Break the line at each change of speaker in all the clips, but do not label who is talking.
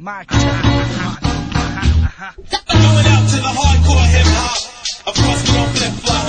Mic check.
Going out to the hardcore hip hop. Of course we don't flip flop.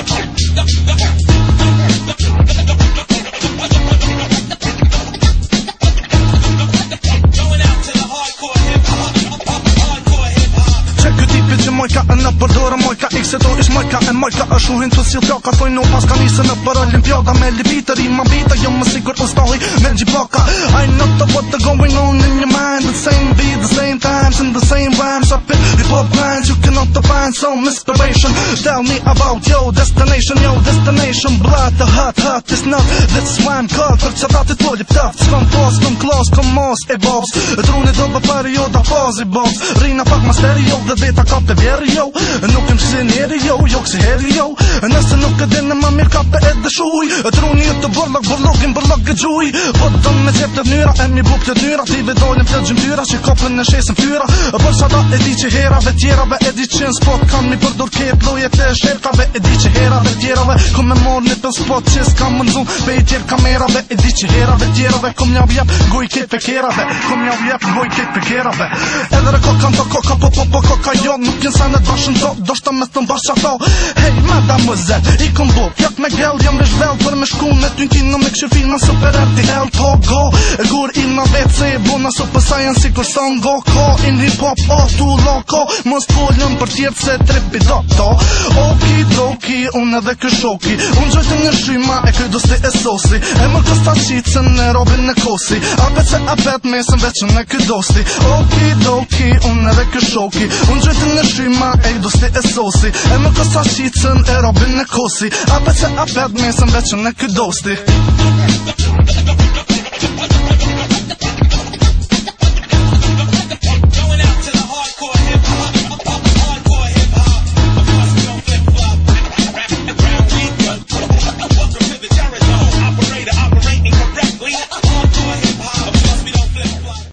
Going out to the hardcore hip hop. Hardcore hip hop.
Ky tipi që mojka e në përdore mojka ikse do ish mojka e mojka e shuhin të si plaka thoj në pas ka nisë në për olimpiada me libitër i ma bita jo më sigur ustahi me gjibaka I know what the going on in your mind the same beat the same times and the same rhymes up in hip hop lines you cannot find some inspiration tell me about your destination blood the hot is not this one called për që ratit po ljep taft s'kom pos, kom klos, kom mos e bobs druni do bë perioda fazi bobs rina pak ma stereo dhe veta ka pe vjeri jo nuk em si njeri jo kësi heri jo nëse nuk e dine ma mirë ka pe edhe shuj druni ju të burlogin gëgjuj po të me qep të nyra e mi buk të nyra ti vedojnë të gjymtyra që kopën në shesën fyra për sa da e di që herave tjerave e di që në spot kam mi përdur ket loje të sherkave e di që herave tjerave kom me mor një të spot që s'kam mëndzun pe i tjer kamerave e di që herave tjerave kom njav jep goj ket pe kerave edhe re koka ndo koka po koka jo nuk jen sa në të bashën do shta me të mbash qato hej mademoiselle i kom bo pjak me gell jam vesh vel për me shku me ty kino me këshu filma super arti hell to go gur in na vet se e bona super science si kur son go ko in hip hop tu loko mos folën për tjetë se tripi do to okidoki unë edhe këshoki unë gjojtë në shyma e këj dosti e sosi e më kësta qitësën në robin në kosi apet se apet mesën veçën në këj dosti okidoki unë edhe këshoki unë gjojtë në shyma e këj dosti e sosi e më kësta qitësën e robin në kosi apet se apet mesën veçën në këj dosti